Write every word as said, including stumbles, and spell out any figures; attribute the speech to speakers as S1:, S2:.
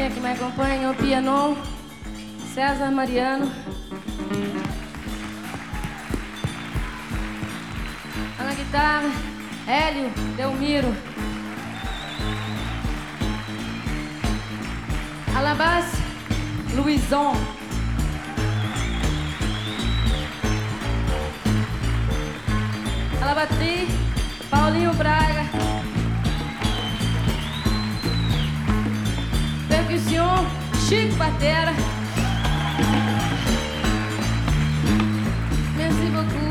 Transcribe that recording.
S1: também que me acompanha, o piano, César Mariano. Na guitarra, Hélio Delmiro. À la basse, Luizon. À la batterie, Paulinho Braga. Percussion, Chico Batera. Merci beaucoup.